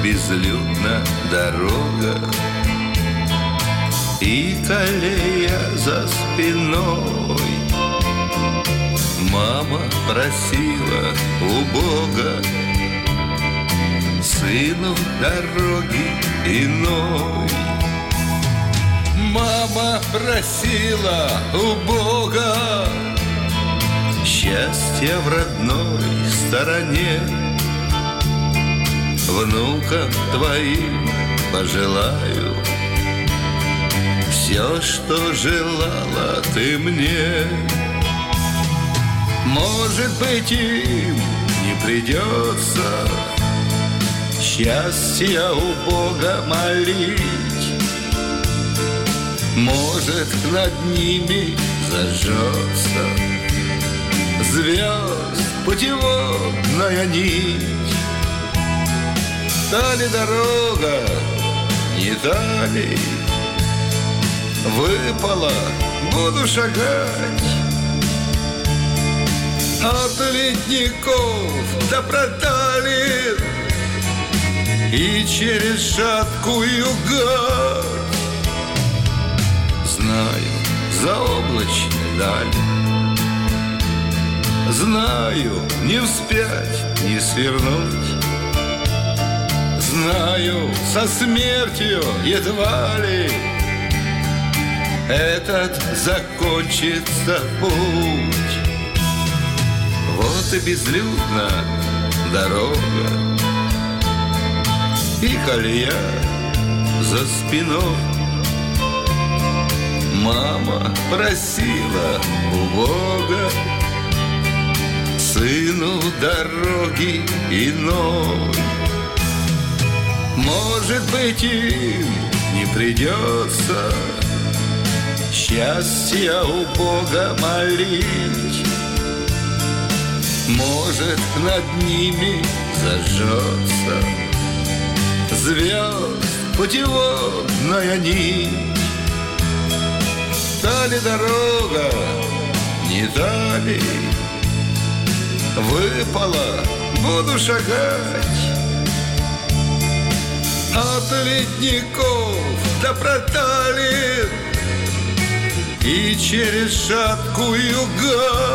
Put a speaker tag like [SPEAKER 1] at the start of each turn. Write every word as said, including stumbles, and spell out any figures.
[SPEAKER 1] безлюдна дорога, и колея за спиной. Мама просила у Бога сыну дороги иной. Мама просила у Бога счастья в родной стороне. Внукам твоим пожелаю все, что желала ты мне. Может быть, им не придется счастья у Бога молить. Может, над ними зажжется звезд путеводная нить. Та ли дорога, не та ли, выпала, буду шагать от ледников до проталин и через шаткую гать. Знаю заоблачной дали, знаю не вспять, не свернуть, знаю со смертью едва ли этот закончится путь. Вот и безлюдна дорога, и колея за спиной. Мама просила у Бога сыну дороги иной. Может быть, им не придется счастья у Бога молить. Может, над ними зажжется звезд путеводная нить. Та ли дорога, не та ли, выпала, буду шагать от ледников до проталин и через шаткую гать.